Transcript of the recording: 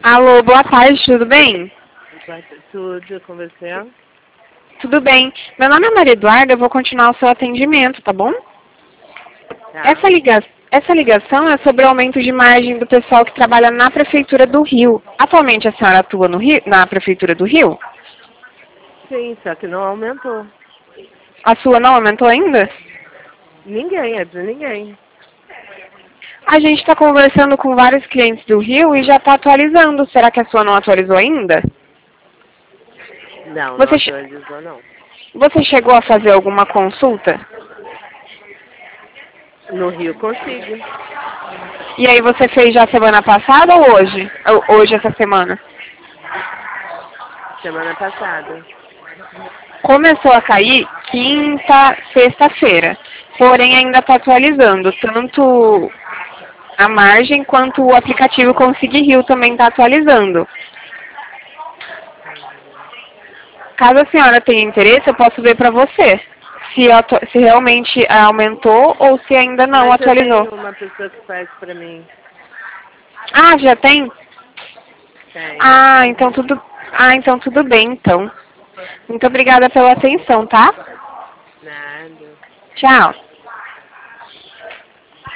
Alô, boa tarde, tudo bem? Tudo com você? Tudo bem. Meu nome é Maria Eduarda, eu vou continuar o seu atendimento, tá bom? Tá. Essa ligação é sobre o aumento de margem do pessoal que trabalha na Prefeitura do Rio. Atualmente a senhora atua no Rio, na Prefeitura do Rio? Sim, só que não aumentou. A sua não aumentou ainda? Ninguém, é de ninguém. A gente está conversando com vários clientes do Rio e já está atualizando. Será que a sua não atualizou ainda? Não, não Você, che- atualizou não. você chegou a fazer alguma consulta? No Rio consigo. E aí você fez já semana passada ou hoje? Hoje, essa semana? Semana passada. Começou a cair quinta, sexta-feira. Porém, ainda está atualizando. Tanto a margem quanto o aplicativo Consig Rio também está atualizando. Caso a senhora tenha interesse, eu posso ver para você se realmente aumentou ou se ainda não Mas eu atualizou. tenho uma pessoa que faz pra mim. Ah, já tem? Tenho. Então tudo bem, então. Muito obrigada pela atenção, tá? Nada. Tchau.